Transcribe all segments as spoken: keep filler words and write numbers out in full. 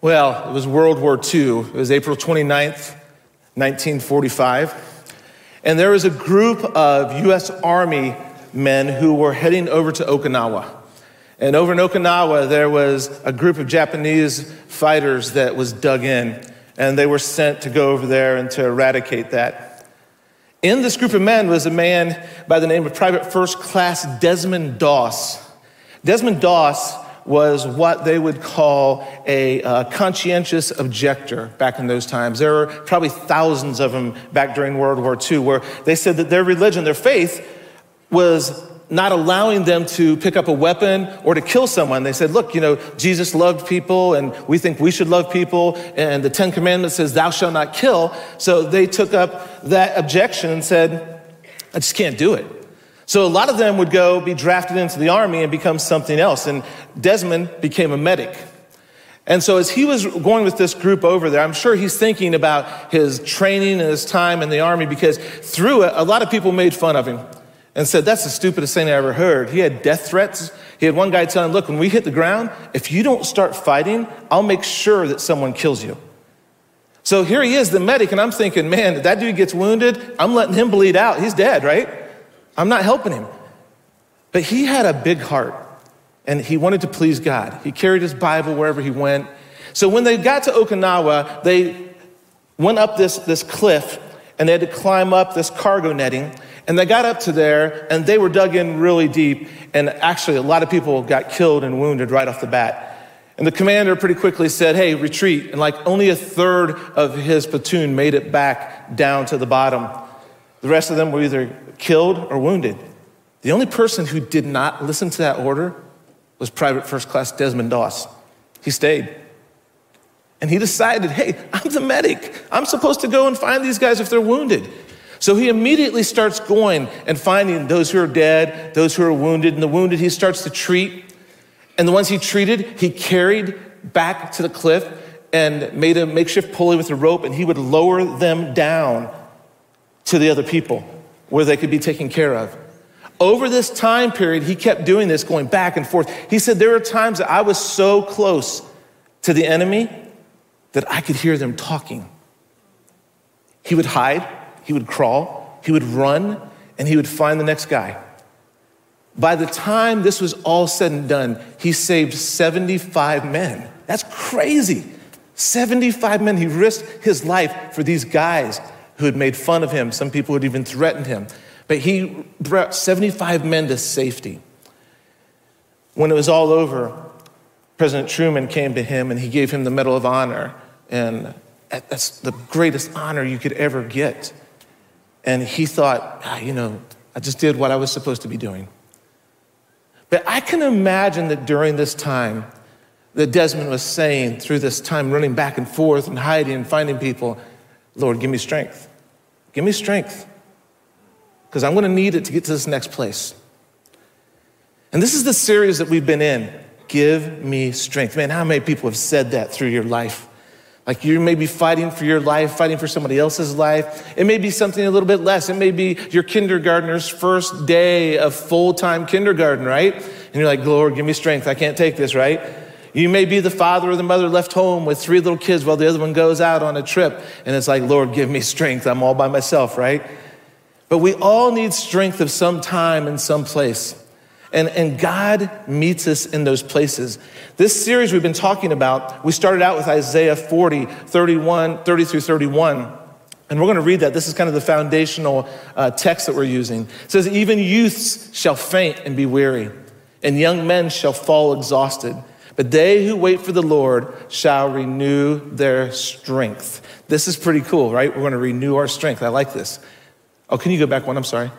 Well, it was World War Two. It was April twenty-ninth, nineteen forty-five. And there was a group of U S Army men who were heading over to Okinawa. And over in Okinawa, there was a group of Japanese fighters that was dug in. And they were sent to go over there and to eradicate that. In this group of men was a man by the name of Private First Class Desmond Doss. Desmond Doss was what they would call a uh, conscientious objector back in those times. There were probably thousands of them back during World War Two, where they said that their religion, their faith, was not allowing them to pick up a weapon or to kill someone. They said, look, you know, Jesus loved people and we think we should love people. And the Ten Commandments says, thou shalt not kill. So they took up that objection and said, I just can't do it. So a lot of them would go be drafted into the army and become something else. And Desmond became a medic. And so as he was going with this group over there, I'm sure he's thinking about his training and his time in the army, because through it, a lot of people made fun of him and said, that's the stupidest thing I ever heard. He had death threats. He had one guy telling him, look, when we hit the ground, if you don't start fighting, I'll make sure that someone kills you. So here he is, the medic, and I'm thinking, man, if that dude gets wounded, I'm letting him bleed out. He's dead, right? I'm not helping him. But he had a big heart, and he wanted to please God. He carried his Bible wherever he went. So when they got to Okinawa, they went up this, this cliff, and they had to climb up this cargo netting. And they got up to there, and they were dug in really deep. And actually, a lot of people got killed and wounded right off the bat. And the commander pretty quickly said, hey, retreat. And like only a third of his platoon made it back down to the bottom. The rest of them were either killed or wounded. The only person who did not listen to that order was Private First Class Desmond Doss. He stayed. And he decided, hey, I'm the medic. I'm supposed to go and find these guys if they're wounded. So he immediately starts going and finding those who are dead, those who are wounded, and the wounded he starts to treat. And the ones he treated, he carried back to the cliff and made a makeshift pulley with a rope, and he would lower them down to the other people where they could be taken care of. Over this time period, he kept doing this, going back and forth. He said, there were times that I was so close to the enemy that I could hear them talking. He would hide. He would crawl, he would run, and he would find the next guy. By the time this was all said and done, he saved seventy-five men. That's crazy. seventy-five men. He risked his life for these guys who had made fun of him. Some people had even threatened him. But he brought seventy-five men to safety. When it was all over, President Truman came to him and he gave him the Medal of Honor. And that's the greatest honor you could ever get. And he thought, ah, you know, I just did what I was supposed to be doing. But I can imagine that during this time that Desmond was saying, through this time running back and forth and hiding and finding people, Lord, give me strength. Give me strength. Because I'm going to need it to get to this next place. And this is the series that we've been in. Give me strength. Man, how many people have said that through your life? Like you may be fighting for your life, fighting for somebody else's life. It may be something a little bit less. It may be your kindergartner's first day of full-time kindergarten, right? And you're like, Lord, give me strength. I can't take this, right? You may be the father or the mother left home with three little kids while the other one goes out on a trip. And it's like, Lord, give me strength. I'm all by myself, right? But we all need strength of some time and some place. And, and God meets us in those places. This series we've been talking about, we started out with Isaiah forty, thirty-one, thirty through thirty-one. And we're going to read that. This is kind of the foundational uh, text that we're using. It says, even youths shall faint and be weary, and young men shall fall exhausted. But they who wait for the Lord shall renew their strength. This is pretty cool, right? We're going to renew our strength. I like this. Oh, can you go back one? I'm sorry.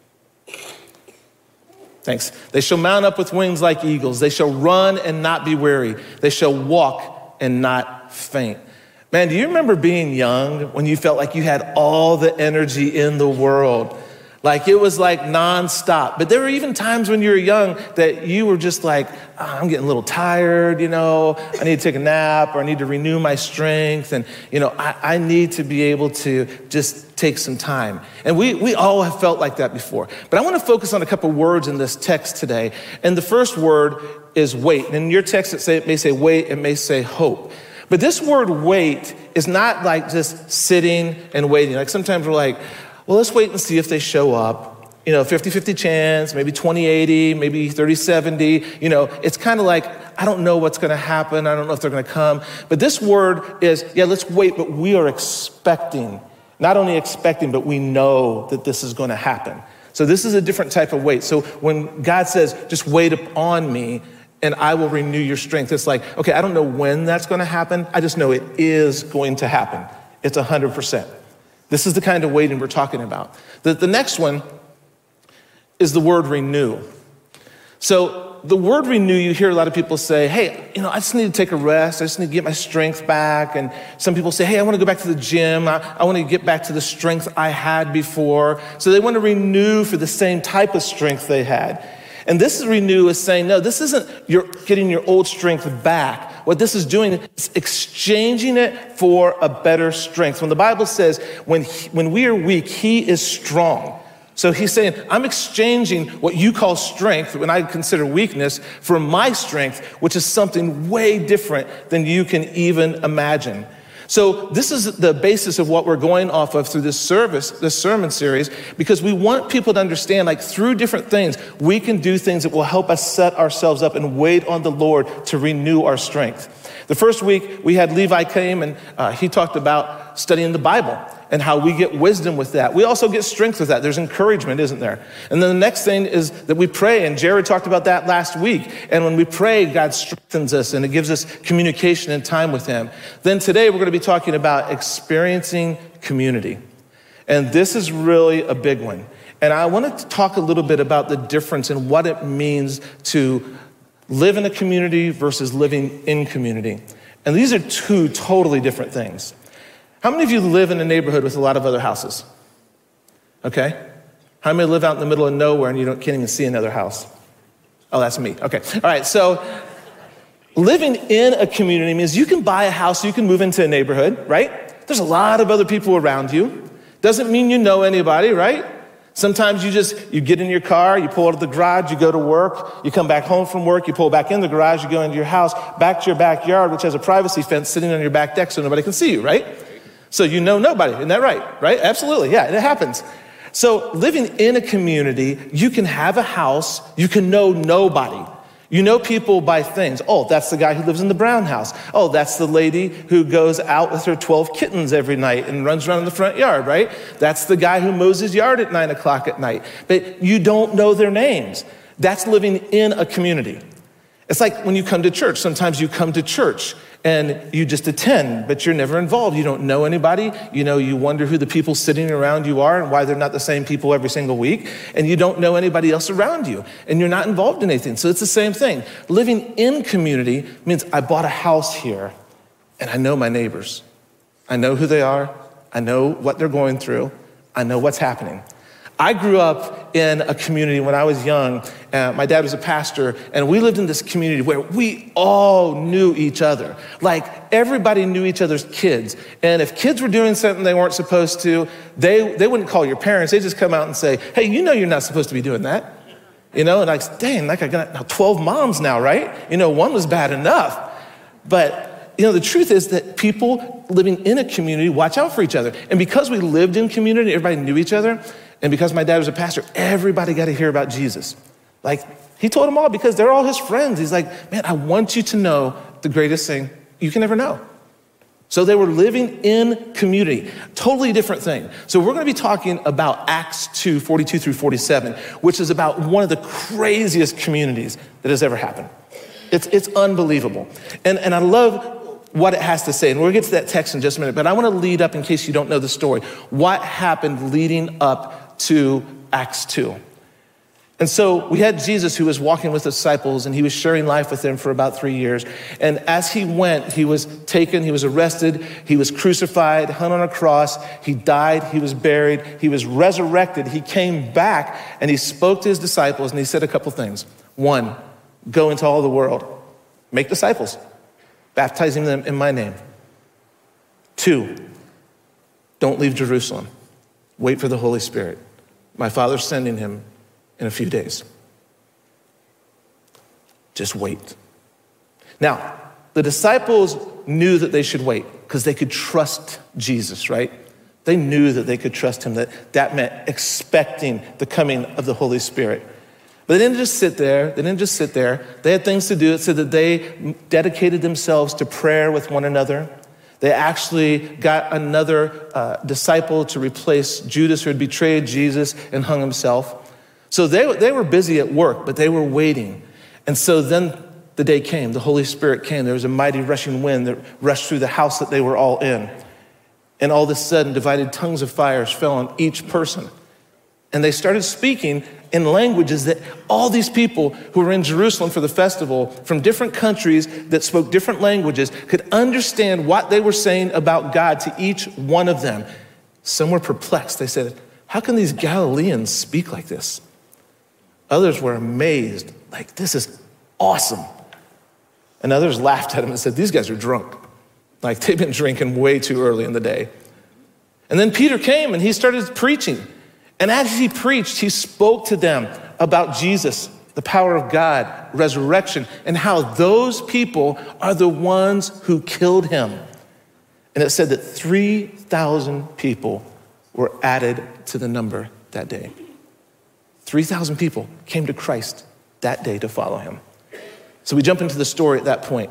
Thanks. They shall mount up with wings like eagles. They shall run and not be weary. They shall walk and not faint. Man, do you remember being young when you felt like you had all the energy in the world? Like it was like nonstop. But there were even times when you were young that you were just like, oh, I'm getting a little tired, you know, I need to take a nap or I need to renew my strength. And, you know, I, I need to be able to just take some time. And we, we all have felt like that before. But I want to focus on a couple words in this text today. And the first word is wait. And in your text, it, say, it may say wait, it may say hope. But this word wait is not like just sitting and waiting. Like sometimes we're like, well, let's wait and see if they show up. You know, fifty-fifty chance, maybe twenty eighty, maybe thirty seventy. You know, it's kind of like, I don't know what's going to happen. I don't know if they're going to come. But this word is, yeah, let's wait, but we are expecting. Not only expecting, but we know that this is going to happen. So this is a different type of wait. So when God says, just wait upon me and I will renew your strength, it's like, okay, I don't know when that's going to happen. I just know it is going to happen. It's one hundred percent. This is the kind of waiting we're talking about. The, the next one is the word renew. So the word renew, you hear a lot of people say, hey, you know, I just need to take a rest. I just need to get my strength back. And some people say, hey, I want to go back to the gym. I, I want to get back to the strength I had before. So they want to renew for the same type of strength they had. And this is renew is saying, no, this isn't you're getting your old strength back. What this is doing is exchanging it for a better strength. When the Bible says, when, he, when we are weak, he is strong. So he's saying, I'm exchanging what you call strength, when I consider weakness, for my strength, which is something way different than you can even imagine. So this is the basis of what we're going off of through this service, this sermon series, because we want people to understand, like through different things, we can do things that will help us set ourselves up and wait on the Lord to renew our strength. The first week we had Levi came and uh, he talked about studying the Bible and how we get wisdom with that. We also get strength with that. There's encouragement, isn't there? And then the next thing is that we pray, and Jared talked about that last week. And when we pray, God strengthens us and it gives us communication and time with him. Then today we're going to be talking about experiencing community. And this is really a big one. And I want to talk a little bit about the difference in what it means to live in a community versus living in community. And these are two totally different things. How many of you live in a neighborhood with a lot of other houses? Okay. How many live out in the middle of nowhere and you don't, can't even see another house? Oh, that's me. Okay. All right. So living in a community means you can buy a house, you can move into a neighborhood, right? There's a lot of other people around you. Doesn't mean you know anybody, right? Sometimes you just, you get in your car, you pull out of the garage, you go to work, you come back home from work, you pull back in the garage, you go into your house, back to your backyard, which has a privacy fence sitting on your back deck so nobody can see you, right? So you know nobody, isn't that right? Right? Absolutely, yeah, it happens. So living in a community, you can have a house, you can know nobody. You know people by things. Oh, that's the guy who lives in the brown house. Oh, that's the lady who goes out with her twelve kittens every night and runs around in the front yard, right? That's the guy who mows his yard at nine o'clock at night. But you don't know their names. That's living in a community. It's like when you come to church. Sometimes you come to church and you just attend, but you're never involved. You don't know anybody. You know, you wonder who the people sitting around you are and why they're not the same people every single week. And you don't know anybody else around you and you're not involved in anything. So it's the same thing. Living in community means I bought a house here and I know my neighbors. I know who they are. I know what they're going through. I know what's happening. I grew up in a community when I was young. Uh, my dad was a pastor, and we lived in this community where we all knew each other. Like, everybody knew each other's kids. And if kids were doing something they weren't supposed to, they, they wouldn't call your parents. They'd just come out and say, hey, you know you're not supposed to be doing that. You know, and like, dang, like I got twelve moms now, right? You know, one was bad enough. But, you know, the truth is that people living in a community watch out for each other. And because we lived in community, everybody knew each other. And because my dad was a pastor, everybody got to hear about Jesus. Like, he told them all because they're all his friends. He's like, man, I want you to know the greatest thing you can ever know. So they were living in community, totally different thing. So we're going to be talking about Acts two, forty-two through forty-seven, which is about one of the craziest communities that has ever happened. It's, it's unbelievable. And, and I love what it has to say. And we'll get to that text in just a minute, but I want to lead up, in case you don't know the story, what happened leading up to Acts two. And so we had Jesus who was walking with the disciples and he was sharing life with them for about three years. And as he went, he was taken, he was arrested, he was crucified, hung on a cross, he died, he was buried, he was resurrected, he came back and he spoke to his disciples and he said a couple things. One, go into all the world, make disciples, baptizing them in my name. Two, don't leave Jerusalem. Wait for the Holy Spirit. My Father's sending him in a few days. Just wait. Now, The disciples knew that they should wait because they could trust Jesus, right? They knew that they could trust him, that that meant expecting the coming of the Holy Spirit. But they didn't just sit there. They didn't just sit there. They had things to do. It said that they dedicated themselves to prayer with one another. They actually got another uh, disciple to replace Judas, who had betrayed Jesus and hung himself. So they, they were busy at work, but they were waiting. And so then the day came. The Holy Spirit came. There was a mighty rushing wind that rushed through the house that they were all in. And all of a sudden, divided tongues of fires fell on each person. And they started speaking in languages that all these people who were in Jerusalem for the festival from different countries that spoke different languages could understand what they were saying about God to each one of them. Some were perplexed. They said, how can these Galileans speak like this? Others were amazed, like, this is awesome. And others laughed at him and said, these guys are drunk. Like, they've been drinking way too early in the day. And then Peter came and he started preaching. And as he preached, he spoke to them about Jesus, the power of God, resurrection, and how those people are the ones who killed him. And it said that three thousand people were added to the number that day. three thousand people came to Christ that day to follow him. So we jump into the story at that point.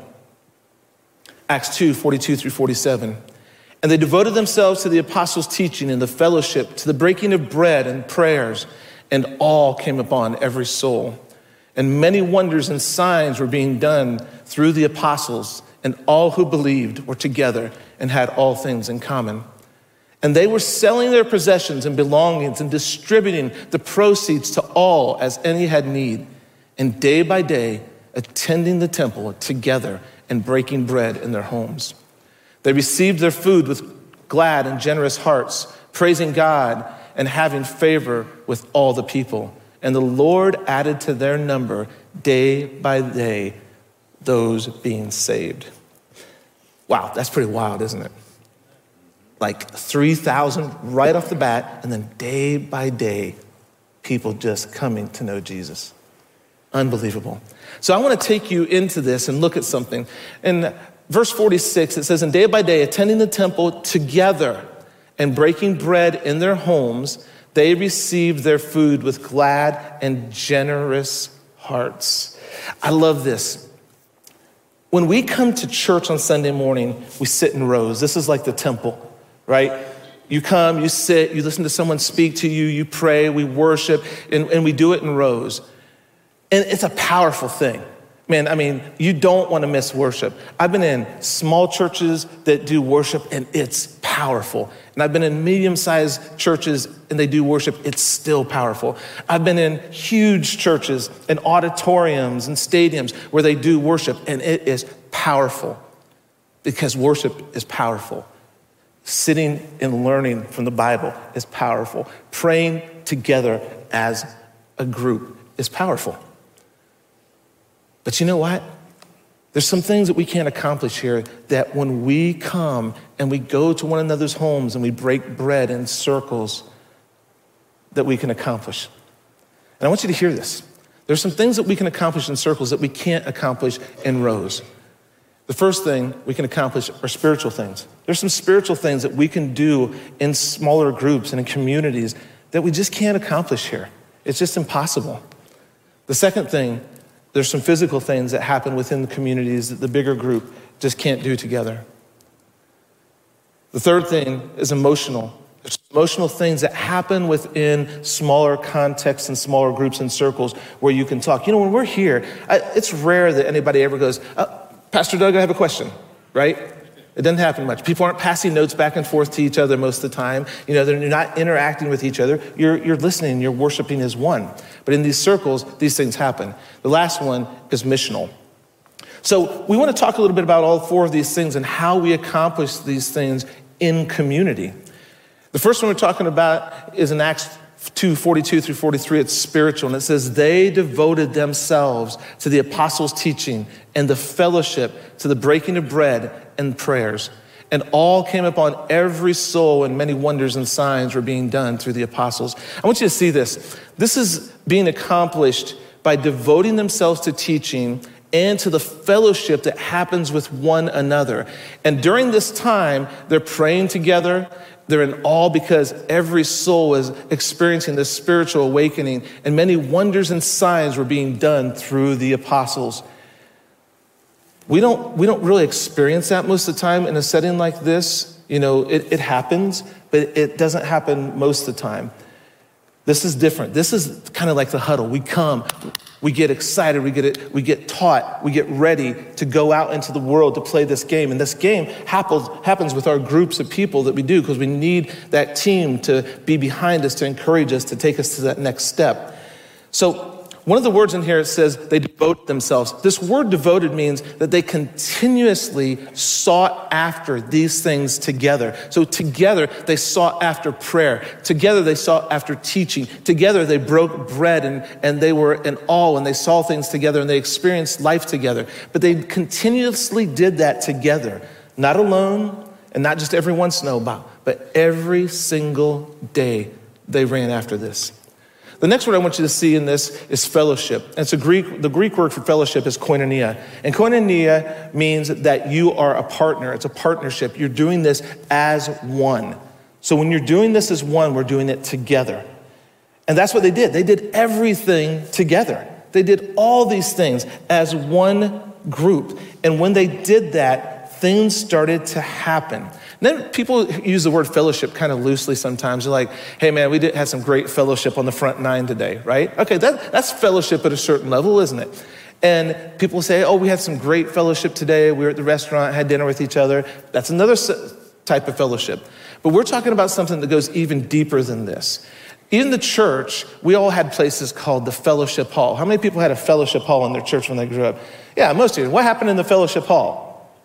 Acts two, forty-two through forty-seven. And they devoted themselves to the apostles' teaching and the fellowship, to the breaking of bread and prayers, and all came upon every soul. And many wonders and signs were being done through the apostles, and all who believed were together and had all things in common. And they were selling their possessions and belongings and distributing the proceeds to all as any had need. And day by day, attending the temple together and breaking bread in their homes. They received their food with glad and generous hearts, praising God and having favor with all the people. And the Lord added to their number day by day those being saved. Wow, that's pretty wild, isn't it? Like three thousand right off the bat, and then day by day, people just coming to know Jesus. Unbelievable. So I want to take you into this and look at something. In verse forty-six, it says, and day by day, attending the temple together and breaking bread in their homes, they received their food with glad and generous hearts. I love this. When we come to church on Sunday morning, we sit in rows. This is like the temple, right? You come, you sit, you listen to someone speak to you, you pray, we worship, and, and we do it in rows. And it's a powerful thing. Man, I mean, you don't want to miss worship. I've been in small churches that do worship, and it's powerful. And I've been in medium-sized churches, and they do worship. It's still powerful. I've been in huge churches and auditoriums and stadiums where they do worship, and it is powerful because worship is powerful. Sitting and learning from the Bible is powerful. Praying together as a group is powerful. But you know what? There's some things that we can't accomplish here that when we come and we go to one another's homes and we break bread in circles that we can accomplish. And I want you to hear this. There's some things that we can accomplish in circles that we can't accomplish in rows. The first thing we can accomplish are spiritual things. There's some spiritual things that we can do in smaller groups and in communities that we just can't accomplish here. It's just impossible. The second thing, there's some physical things that happen within the communities that the bigger group just can't do together. The third thing is emotional. There's emotional things that happen within smaller contexts and smaller groups and circles where you can talk. You know, when we're here, I, it's rare that anybody ever goes, uh, Pastor Doug, I have a question, right? It doesn't happen much. People aren't passing notes back and forth to each other most of the time. You know, they're not interacting with each other. You're, you're listening, you're worshiping as one. But in these circles, these things happen. The last one is missional. So we want to talk a little bit about all four of these things and how we accomplish these things in community. The first one we're talking about is in Acts two, forty-two through forty-three. It's spiritual, and it says, they devoted themselves to the apostles' teaching and the fellowship, to the breaking of bread and prayers. And all came upon every soul, and many wonders and signs were being done through the apostles. I want you to see this. This is being accomplished by devoting themselves to teaching and to the fellowship that happens with one another. And during this time, they're praying together. They're in awe because every soul is experiencing this spiritual awakening, and many wonders and signs were being done through the apostles. We don't, we don't really experience that most of the time in a setting like this. You know, it, it happens, but it doesn't happen most of the time. This is different. This is kind of like the huddle. We come, we get excited, we get it, we get taught, we get ready to go out into the world to play this game. And this game happens, happens with our groups of people that we do because we need that team to be behind us, to encourage us, to take us to that next step. So one of the words in here, it says they devote themselves. This word devoted means that they continuously sought after these things together. So together, they sought after prayer. Together, they sought after teaching. Together, they broke bread and, and they were in awe and they saw things together and they experienced life together. But they continuously did that together, not alone and not just every once in a while, but every single day they ran after this. The next word I want you to see in this is fellowship. And it's a Greek, the Greek word for fellowship is koinonia. And koinonia means that you are a partner. It's a partnership. You're doing this as one. So when you're doing this as one, we're doing it together. And that's what they did. They did everything together. They did all these things as one group. And when they did that, things started to happen. Then people use the word fellowship kind of loosely sometimes. They're like, hey man, we did have some great fellowship on the front nine today, right? Okay, that, that's fellowship at a certain level, isn't it? And people say, oh, we had some great fellowship today. We were at the restaurant, had dinner with each other. That's another type of fellowship. But we're talking about something that goes even deeper than this. In the church, we all had places called the fellowship hall. How many people had a fellowship hall in their church when they grew up? Yeah, most of you. What happened in the fellowship hall?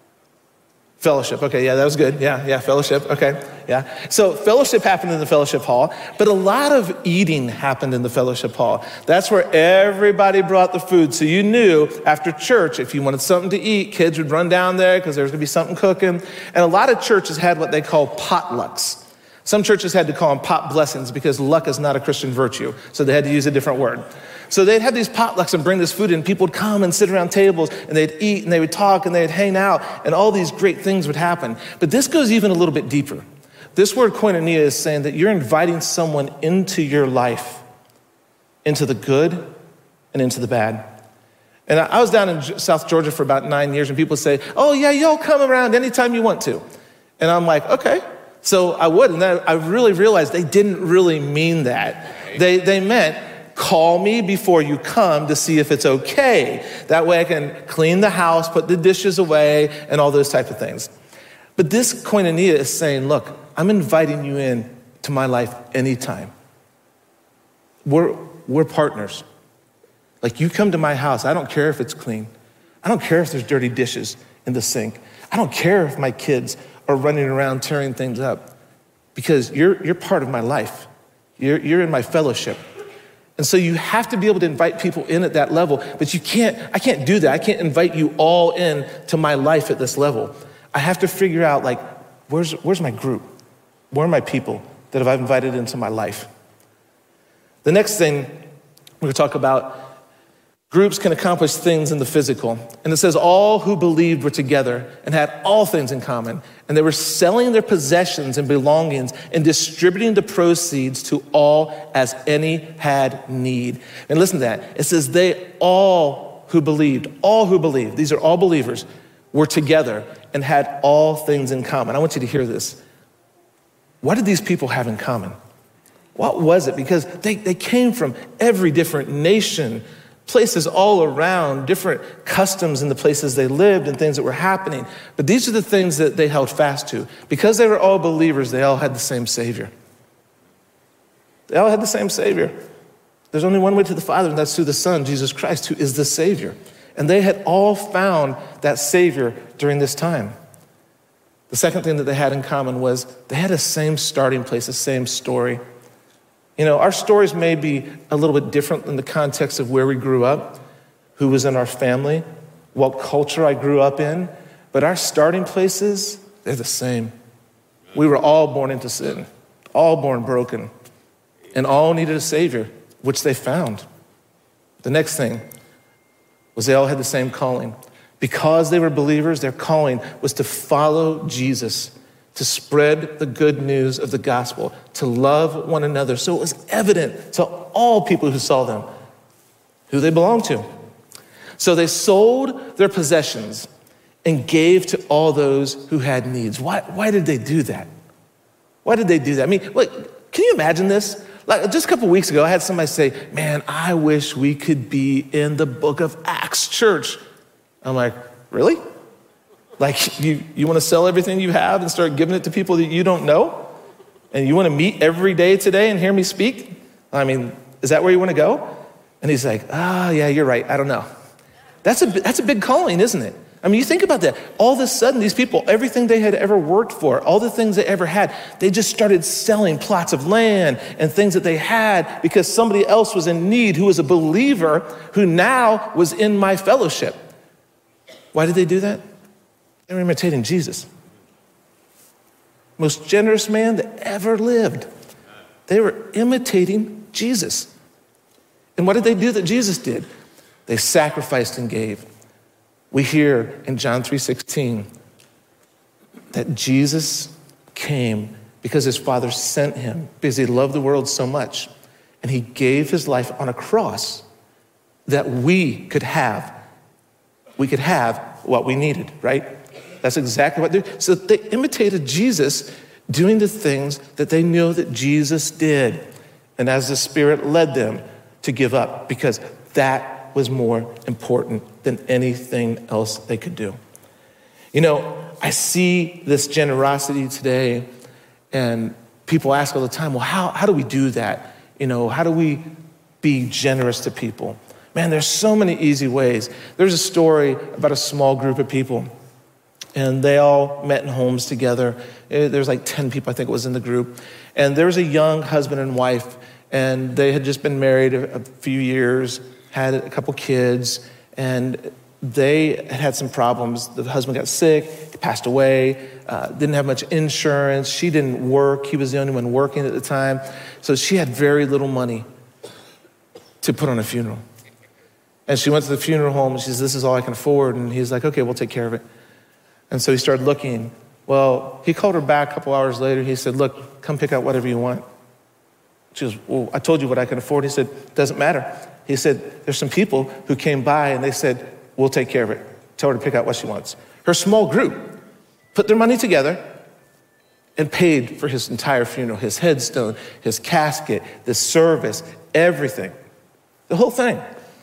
Fellowship, okay, yeah, that was good. Yeah, yeah, fellowship, okay, yeah. So fellowship happened in the fellowship hall, but a lot of eating happened in the fellowship hall. That's where everybody brought the food. So you knew after church, if you wanted something to eat, kids would run down there because there was gonna be something cooking. And a lot of churches had what they call potlucks. Some churches had to call them pot blessings because luck is not a Christian virtue. So they had to use a different word. So they'd have these potlucks and bring this food in. People would come and sit around tables and they'd eat and they would talk and they'd hang out and all these great things would happen. But this goes even a little bit deeper. This word koinonia is saying that you're inviting someone into your life, into the good and into the bad. And I was down in South Georgia for about nine years and people say, oh yeah, y'all come around anytime you want to. And I'm like, okay. So I would, and then I really realized they didn't really mean that. They, they meant, call me before you come to see if it's okay. That way I can clean the house, put the dishes away, and all those type of things. But this koinonia is saying, look, I'm inviting you in to my life anytime. We're, we're partners. Like you come to my house, I don't care if it's clean. I don't care if there's dirty dishes in the sink. I don't care if my kids are running around tearing things up because you're, you're part of my life. You're, you're in my fellowship. And so you have to be able to invite people in at that level, but you can't, I can't do that. I can't invite you all in to my life at this level. I have to figure out like, where's, where's my group? Where are my people that I've invited into my life? The next thing we're gonna talk about, groups can accomplish things in the physical. And it says all who believed were together and had all things in common. And they were selling their possessions and belongings and distributing the proceeds to all as any had need. And listen to that. It says they all who believed, all who believed, these are all believers, were together and had all things in common. I want you to hear this. What did these people have in common? What was it? Because they, they came from every different nation, places all around, different customs in the places they lived and things that were happening. But these are the things that they held fast to. Because they were all believers, they all had the same Savior. They all had the same Savior. There's only one way to the Father, and that's through the Son, Jesus Christ, who is the Savior. And they had all found that Savior during this time. The second thing that they had in common was they had the same starting place, the same story. You know, our stories may be a little bit different in the context of where we grew up, who was in our family, what culture I grew up in, but our starting places, they're the same. We were all born into sin, all born broken, and all needed a Savior, which they found. The next thing, was they all had the same calling. Because they were believers, their calling was to follow Jesus, to spread the good news of the gospel, to love one another. So it was evident to all people who saw them who they belonged to. So they sold their possessions and gave to all those who had needs. Why, why did they do that? Why did they do that? I mean, look, can you imagine this? Like just a couple weeks ago, I had somebody say, man, I wish we could be in the book of Acts church. I'm like, really? Like you, you want to sell everything you have and start giving it to people that you don't know? And you want to meet every day today and hear me speak? I mean, is that where you want to go? And he's like, ah, oh, yeah, you're right. I don't know. That's a, that's a big calling, isn't it? I mean, you think about that. All of a sudden, these people, everything they had ever worked for, all the things they ever had, they just started selling plots of land and things that they had because somebody else was in need who was a believer who now was in my fellowship. Why did they do that? They were imitating Jesus. Most generous man that ever lived. They were imitating Jesus. And what did they do that Jesus did? They sacrificed and gave. We hear in John three sixteen that Jesus came because his Father sent him, because he loved the world so much. And he gave his life on a cross that we could have, we could have what we needed, right? That's exactly what they did. So they imitated Jesus doing the things that they knew that Jesus did. And as the Spirit led them to give up, because that was more important than anything else they could do. You know, I see this generosity today, and people ask all the time, well, how, how do we do that? You know, how do we be generous to people? Man, there's so many easy ways. There's a story about a small group of people, and they all met in homes together. There's like ten people, I think it was, in the group. And there was a young husband and wife, and they had just been married a, a few years, had a couple kids, and they had had some problems. The husband got sick, he passed away, uh, didn't have much insurance. She didn't work. He was the only one working at the time. So she had very little money to put on a funeral. And she went to the funeral home and she says, this is all I can afford. And he's like, okay, we'll take care of it. And so he started looking. Well, he called her back a couple hours later. He said, look, come pick out whatever you want. She goes, well, I told you what I can afford. He said, doesn't matter. He said, there's some people who came by and they said, we'll take care of it. Tell her to pick out what she wants. Her small group put their money together and paid for his entire funeral, his headstone, his casket, the service, everything, the whole thing.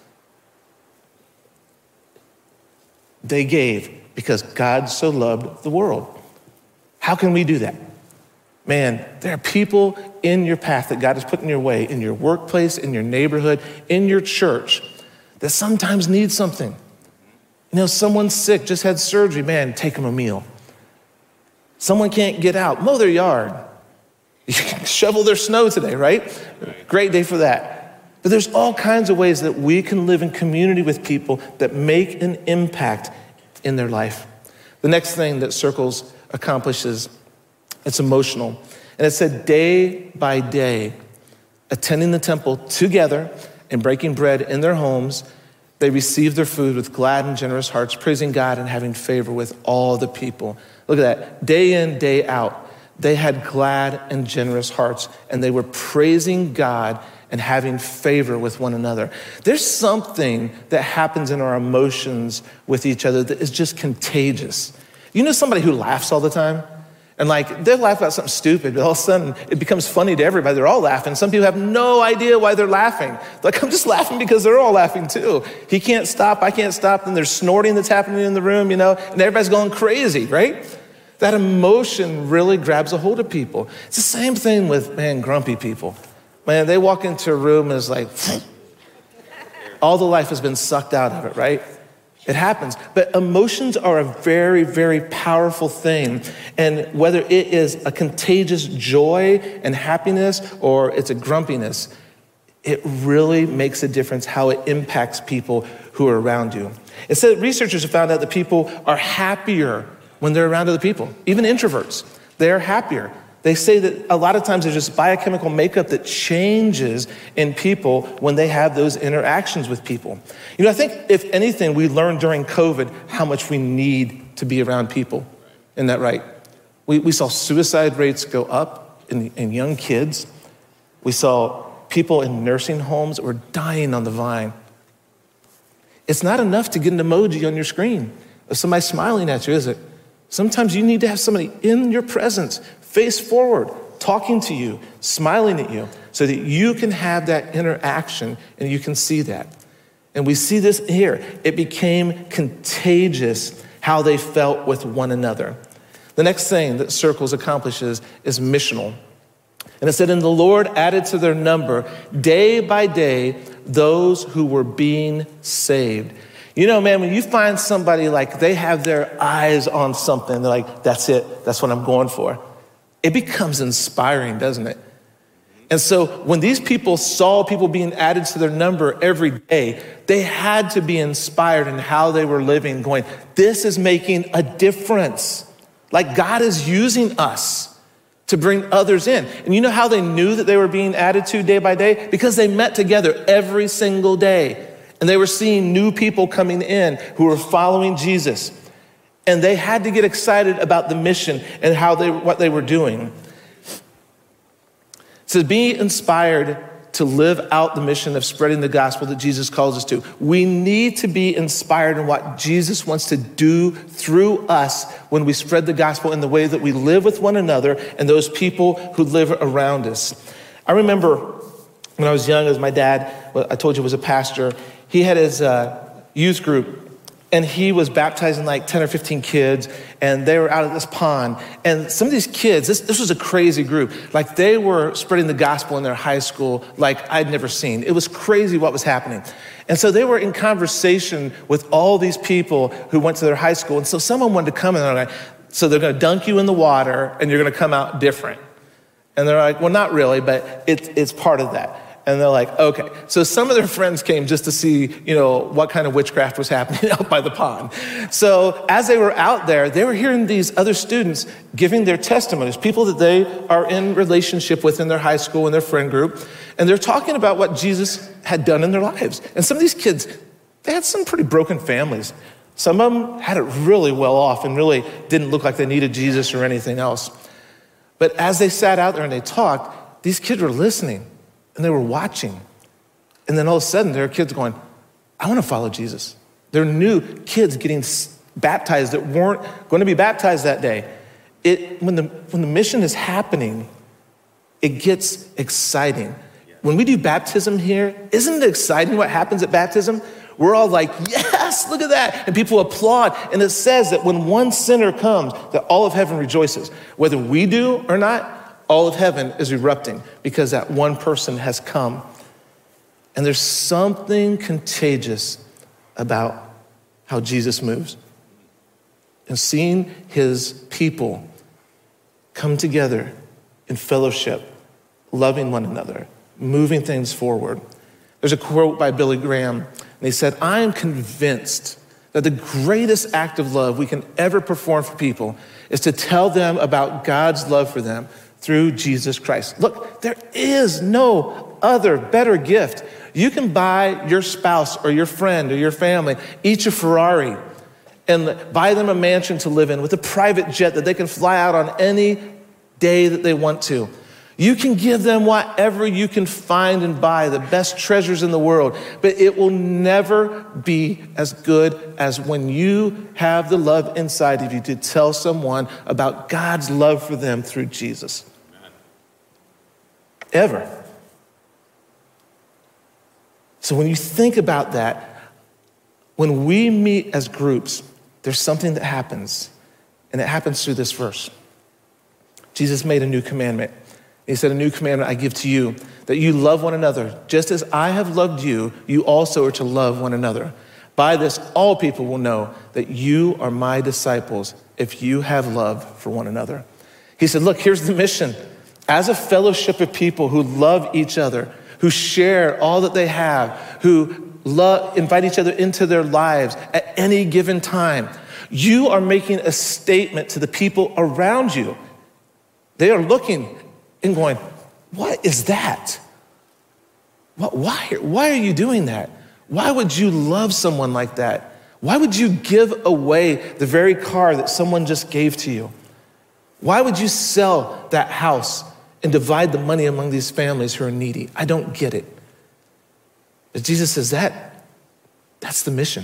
They gave because God so loved the world. How can we do that? Man, there are people in your path that God has put in your way, in your workplace, in your neighborhood, in your church, that sometimes need something. You know, someone's sick, just had surgery, man, take them a meal. Someone can't get out, mow their yard. You can shovel their snow today, right? Great day for that. But there's all kinds of ways that we can live in community with people that make an impact in their life. The next thing that Circles accomplishes, it's emotional. And it said day by day, attending the temple together and breaking bread in their homes, they received their food with glad and generous hearts, praising God and having favor with all the people. Look at that. Day in, day out, they had glad and generous hearts, and they were praising God and having favor with one another. There's something that happens in our emotions with each other that is just contagious. You know somebody who laughs all the time? And like, they'll laugh about something stupid, but all of a sudden it becomes funny to everybody. They're all laughing. Some people have no idea why they're laughing. Like, I'm just laughing because they're all laughing too. He can't stop, I can't stop. Then there's snorting that's happening in the room, you know, and everybody's going crazy, right? That emotion really grabs a hold of people. It's the same thing with, man, grumpy people. Man, they walk into a room and it's like, all the life has been sucked out of it, right? It happens. But emotions are a very, very powerful thing. And whether it is a contagious joy and happiness or it's a grumpiness, it really makes a difference how it impacts people who are around you. It said researchers have found out that people are happier when they're around other people, even introverts. They're happier. They say that a lot of times there's just biochemical makeup that changes in people when they have those interactions with people. You know, I think if anything, we learned during COVID how much we need to be around people. Isn't that right? We, we saw suicide rates go up in, in young kids. We saw people in nursing homes that were dying on the vine. It's not enough to get an emoji on your screen of somebody smiling at you, is it? Sometimes you need to have somebody in your presence, face forward, talking to you, smiling at you, so that you can have that interaction and you can see that. And we see this here. It became contagious how they felt with one another. The next thing that Circles accomplishes is missional. And it said, and the Lord added to their number day by day those who were being saved. You know, man, when you find somebody like they have their eyes on something, they're like, that's it, that's what I'm going for. It becomes inspiring, doesn't it? And so when these people saw people being added to their number every day, they had to be inspired in how they were living, going, this is making a difference. Like God is using us to bring others in. And you know how they knew that they were being added to day by day? Because they met together every single day. And they were seeing new people coming in who were following Jesus. And they had to get excited about the mission and how they, what they were doing. To be inspired to live out the mission of spreading the gospel that Jesus calls us to. We need to be inspired in what Jesus wants to do through us when we spread the gospel in the way that we live with one another and those people who live around us. I remember when I was young, as my dad, I told you, was a pastor, he had his uh, youth group, and he was baptizing like ten or fifteen kids, and they were out at this pond. And some of these kids, this, this was a crazy group. Like they were spreading the gospel in their high school like I'd never seen. It was crazy what was happening. And so they were in conversation with all these people who went to their high school. And so someone wanted to come in, and they're like, so they're gonna dunk you in the water and you're gonna come out different. And they're like, well, not really, but it's, it's part of that. And they're like, okay. So some of their friends came just to see, you know, what kind of witchcraft was happening out by the pond. So as they were out there, they were hearing these other students giving their testimonies, people that they are in relationship with in their high school and their friend group. And they're talking about what Jesus had done in their lives. And some of these kids, they had some pretty broken families. Some of them had it really well off and really didn't look like they needed Jesus or anything else. But as they sat out there and they talked, these kids were listening. And they were watching. And then all of a sudden, there are kids going, I want to follow Jesus. There are new kids getting baptized that weren't going to be baptized that day. It, when, the, when the mission is happening, it gets exciting. When we do baptism here, isn't it exciting what happens at baptism? We're all like, yes, look at that. And people applaud. And it says that when one sinner comes, that all of heaven rejoices. Whether we do or not, all of heaven is erupting because that one person has come. And there's something contagious about how Jesus moves. And seeing his people come together in fellowship, loving one another, moving things forward. There's a quote by Billy Graham, and he said, I am convinced that the greatest act of love we can ever perform for people is to tell them about God's love for them through Jesus Christ. Look, there is no other better gift. You can buy your spouse or your friend or your family each a Ferrari and buy them a mansion to live in with a private jet that they can fly out on any day that they want to. You can give them whatever you can find and buy, the best treasures in the world, but it will never be as good as when you have the love inside of you to tell someone about God's love for them through Jesus. Ever. So when you think about that, when we meet as groups, there's something that happens, and it happens through this verse. Jesus made a new commandment. He said, a new commandment I give to you, that you love one another. Just as I have loved you, you also are to love one another. By this, all people will know that you are my disciples if you have love for one another. He said, look, here's the mission. As a fellowship of people who love each other, who share all that they have, who love, invite each other into their lives at any given time, you are making a statement to the people around you They are looking and going, what is that? What, why, why are you doing that? Why would you love someone like that? Why would you give away the very car that someone just gave to you? Why would you sell that house and divide the money among these families who are needy? I don't get it. But Jesus says that, that's the mission.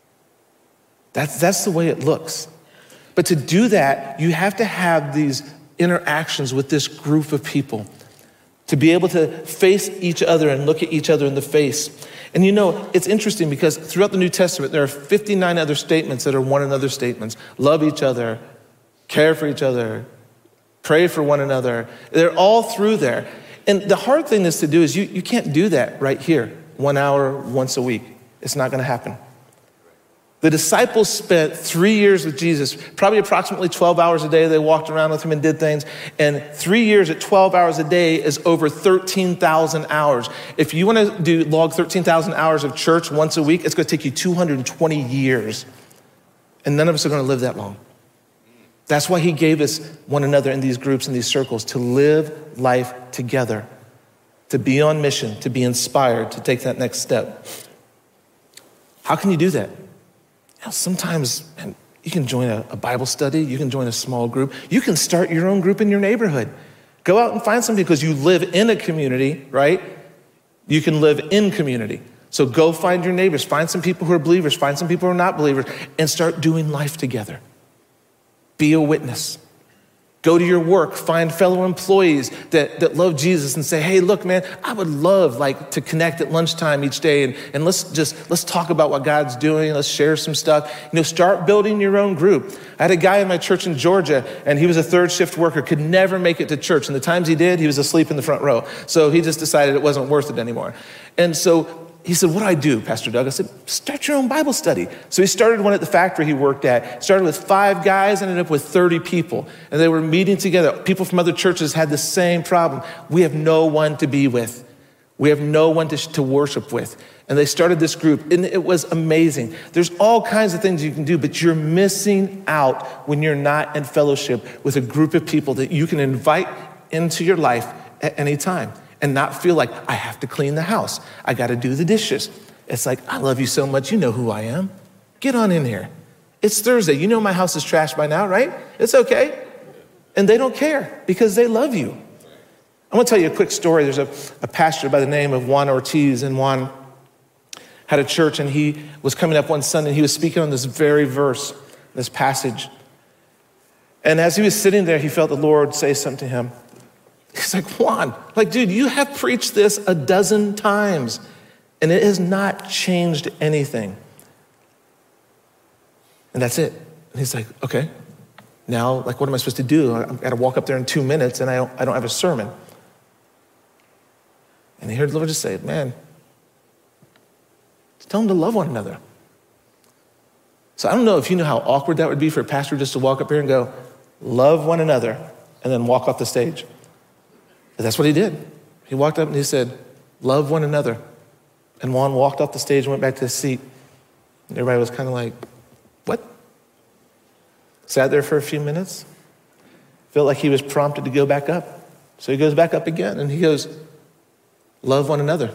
That's, that's the way it looks. But to do that, you have to have these interactions with this group of people, to be able to face each other and look at each other in the face. And you know, it's interesting because throughout the New Testament, there are fifty-nine other statements that are one another statements. Love each other, care for each other, pray for one another. They're all through there. And the hard thing is to do is you, you can't do that right here, one hour, once a week. It's not gonna happen. The disciples spent three years with Jesus, probably approximately twelve hours a day. They walked around with him and did things. And three years at twelve hours a day is over thirteen thousand hours. If you want to do log thirteen thousand hours of church once a week, it's going to take you two hundred twenty years. And none of us are going to live that long. That's why he gave us one another in these groups, in these circles, to live life together, to be on mission, to be inspired, to take that next step. How can you do that? Now, sometimes man, you can join a, a Bible study, you can join a small group, you can start your own group in your neighborhood. Go out and find something because you live in a community, right? You can live in community. So go find your neighbors, find some people who are believers, find some people who are not believers, and start doing life together. Be a witness. Go to your work, find fellow employees that, that love Jesus and say, hey, look, man, I would love like to connect at lunchtime each day and, and let's just, let's talk about what God's doing. Let's share some stuff. You know, start building your own group. I had a guy in my church in Georgia and he was a third shift worker, could never make it to church. And the times he did, he was asleep in the front row. So he just decided it wasn't worth it anymore. And so he said, what do I do, Pastor Doug? I said, start your own Bible study. So he started one at the factory he worked at. Started with five guys, ended up with thirty people. And they were meeting together. People from other churches had the same problem. We have no one to be with. We have no one to, to worship with. And they started this group, and it was amazing. There's all kinds of things you can do, but you're missing out when you're not in fellowship with a group of people that you can invite into your life at any time. And not feel like I have to clean the house. I got to do the dishes. It's like, I love you so much. You know who I am. Get on in here. It's Thursday. You know my house is trashed by now, right? It's okay. And they don't care because they love you. I want to tell you a quick story. There's a, a pastor by the name of Juan Ortiz, and Juan had a church, and he was coming up one Sunday, and he was speaking on this very verse, this passage. And as he was sitting there, he felt the Lord say something to him. He's like, Juan, like, dude, you have preached this a dozen times and it has not changed anything. And that's it. And he's like, okay, now, like, what am I supposed to do? I've got to walk up there in two minutes and I don't, I don't have a sermon. And he heard the Lord just say, man, just tell them to love one another. So I don't know if you know how awkward that would be for a pastor just to walk up here and go, love one another, and then walk off the stage. But that's what he did. He walked up and he said, love one another. And Juan walked off the stage and went back to his seat. And everybody was kind of like, what? Sat there for a few minutes. Felt like he was prompted to go back up. So he goes back up again and he goes, love one another.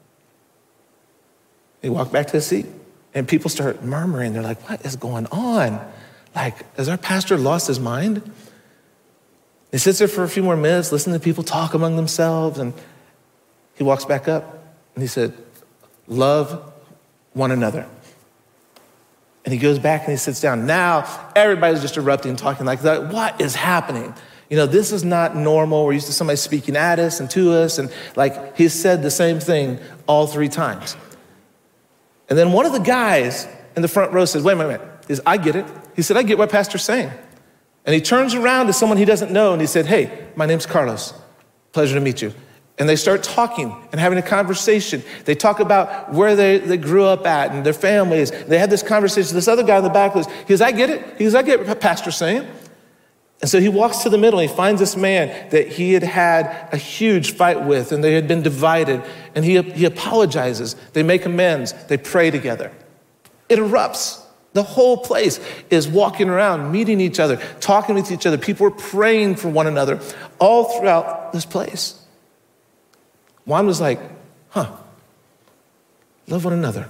He walked back to his seat and people start murmuring. They're like, what is going on? Like, has our pastor lost his mind? He sits there for a few more minutes, listening to people talk among themselves, and he walks back up and he said, love one another. And he goes back and he sits down. Now, everybody's just erupting, talking like that. What is happening? You know, this is not normal. We're used to somebody speaking at us and to us, and like he said the same thing all three times. And then one of the guys in the front row said, wait, wait, wait. He said, I get it. He said, I get what Pastor's saying. And he turns around to someone he doesn't know and he said, hey, my name's Carlos. Pleasure to meet you. And they start talking and having a conversation. They talk about where they, they grew up at and their families. They had this conversation. This other guy in the back was, he goes, I get it. He goes, I get what Pastor's saying. And so he walks to the middle and he finds this man that he had had a huge fight with and they had been divided. And he, he apologizes. They make amends. They pray together. It erupts. The whole place is walking around, meeting each other, talking with each other. People are praying for one another all throughout this place. Juan was like, huh, love one another.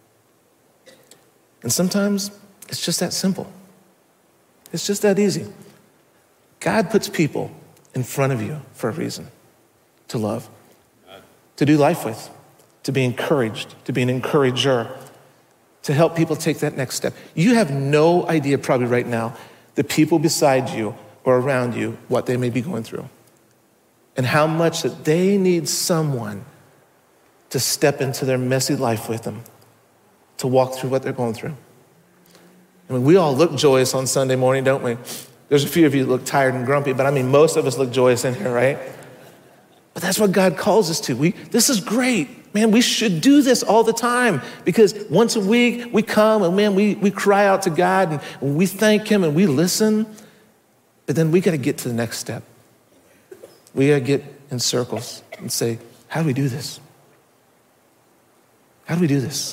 And sometimes it's just that simple. It's just that easy. God puts people in front of you for a reason, to love, to do life with, to be encouraged, to be an encourager, to help people take that next step. You have no idea probably right now, the people beside you or around you, what they may be going through and how much that they need someone to step into their messy life with them, to walk through what they're going through. I mean, we all look joyous on Sunday morning, don't we? There's a few of you that look tired and grumpy, but I mean, most of us look joyous in here, right? But that's what God calls us to. We, this is great. Man, we should do this all the time because once a week we come and man, we, we cry out to God and we thank him and we listen, but then we got to get to the next step. We got to get in circles and say, how do we do this? How do we do this?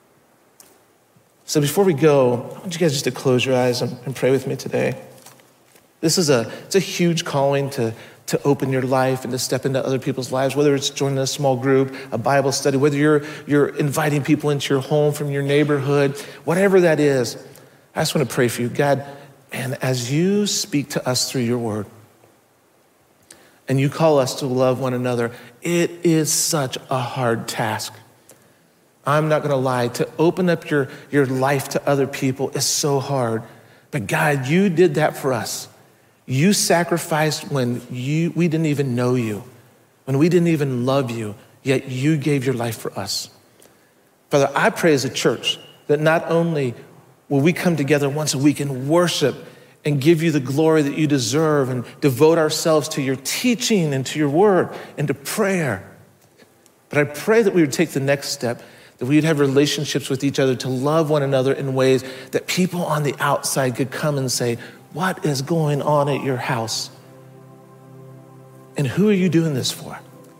So before we go, I want you guys just to close your eyes and, and pray with me today. This is a, it's a huge calling to, to open your life and to step into other people's lives, whether it's joining a small group, a Bible study, whether you're, you're inviting people into your home from your neighborhood, whatever that is. I just want to pray for you. God, man, as you speak to us through your word and you call us to love one another, it is such a hard task. I'm not going to lie, to open up your, your life to other people is so hard. But God, you did that for us. You sacrificed when you we didn't even know you, when we didn't even love you, yet you gave your life for us. Father, I pray as a church that not only will we come together once a week and worship and give you the glory that you deserve and devote ourselves to your teaching and to your word and to prayer, but I pray that we would take the next step, that we would have relationships with each other to love one another in ways that people on the outside could come and say, what is going on at your house? And who are you doing this for?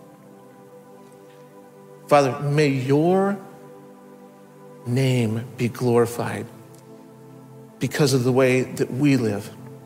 Father, may your name be glorified because of the way that we live.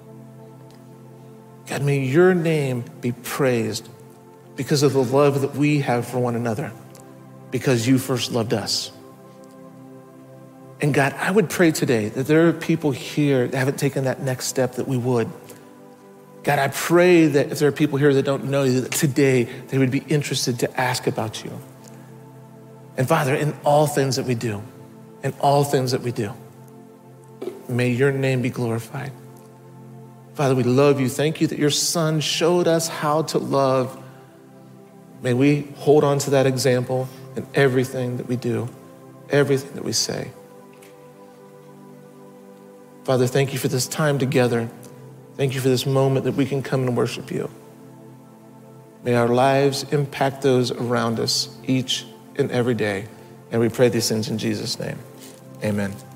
God, may your name be praised because of the love that we have for one another, because you first loved us. And God, I would pray today that there are people here that haven't taken that next step that we would. God, I pray that if there are people here that don't know you, that today they would be interested to ask about you. And Father, in all things that we do, in all things that we do, may your name be glorified. Father, we love you. Thank you that your son showed us how to love. May we hold on to that example in everything that we do, everything that we say. Father, thank you for this time together. Thank you for this moment that we can come and worship you. May our lives impact those around us each and every day. And we pray these things in Jesus' name. Amen.